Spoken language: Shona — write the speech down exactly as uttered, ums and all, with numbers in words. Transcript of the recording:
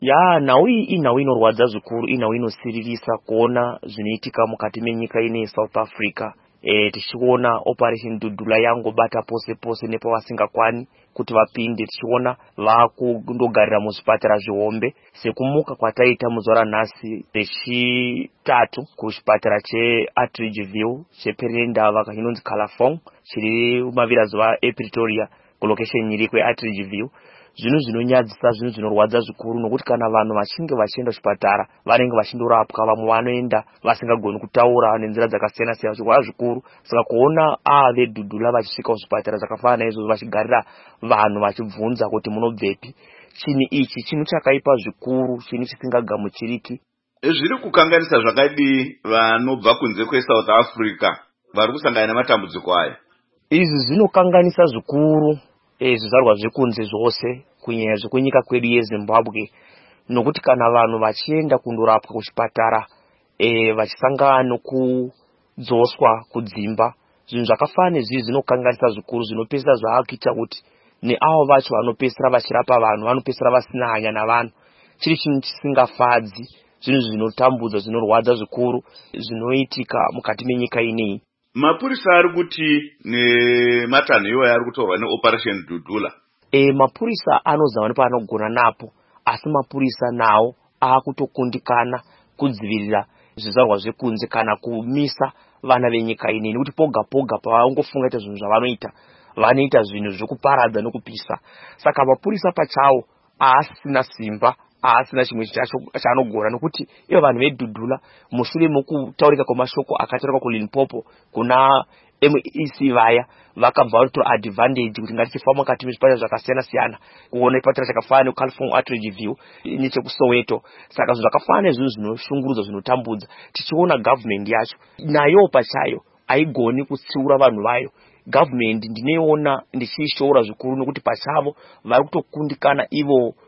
Ya nhau iyi inhau inorwadza zvikuru, inhau inosiririsa kuona zvinoitika mukati menyika ine South Africa. E, tichiona Operation Dudula yangobata pose pose nepavasingakwani kuti vapinde, tichiona vakundogarira muzvipatara zvihombe sekumuka kwataita muzuva ranhasi rechitatu kuchipatara cheAtteridgeville chePerendava chinonzi Calafong chiri mumavirazuva ePretoria kulocation iri kweAtteridgeville. Zvinhu zvinonyadzisa, zvinhu zvinorwadza zvikuru nokuti kana vanhu vachinge vachienda kuchipatara vanenge vachindorapwa, vamwe vanoenda vasingagoni kutaura nenzira dzakasiyana siyana zvirwara zvikuru. Saka kuona ave Dudula vachisvika kuzvipatara zvakafanana naizvozvo vachigarira vanhu vachibvunza kuti munobvepi, chinhu ichi chinhu chakaipa zvikuru, chinhu chisingagamuchiriki. Zviri kukanganisa zvakadii vanobva kunze kweSouth Africa vari kusangana nematambudziko aya? Izvi zvinokanganisa zvikuru zvizvarwa zvekunze zvose kunyanya zvekunyika kwedu yeZimbabwe, nokuti kana vanhu vachienda kundorapwa kuchipatara e, vachisangana nokudzoswa kudzimba, zvinhu zvakafanana nezvizvi zvinokanganisa zvikuru, zvinopesera zvaakuita kuti neavo vacho vanopesera vachirapa vanhu vanopesera vasina hanya navanhu. Chiri chinhu chisingafadzi, zvinhu zvinotambudza, zvinorwadza zvikuru zvinoitika mukati menyika ineyi. Mapurisa ari kuti nematanho iwayo ari kutorwa neOperation Dudula. E, mapurisa anozama nepaanogona napo, asi mapurisa nawo akutokundikana kudzivirira zvizvarwa zvekunze kana kumisa vana venyika ineyi, nekuti poga poga pavangofunga ita zvinhu zvavanoita, vanoita zvinhu zvekuparadza nokupisa. Saka mapurisa pachawo asina simba, asina chimwe chaanogona, nokuti ivo vanhu veDudula mushure mokutaurika kwemashoko akataurwa kuLimpopo kuna M E C vaya vakabva vatora advantage kuti ngatichifamba mukati mezvipatara zvakasiyana siyana kuona chipatara chakafanana neCalafong Atteridgeville nechekuSoweto. Saka zvinhu zvakafanana nezvinhu zvinoshungurudza, zvinotambudza, tichiona government yacho nayo pachayo haigoni kutsiura vanhu vayo. Government ndinoiona ndichiishora zvikuru nokuti pachavo vari kutokundikana ivo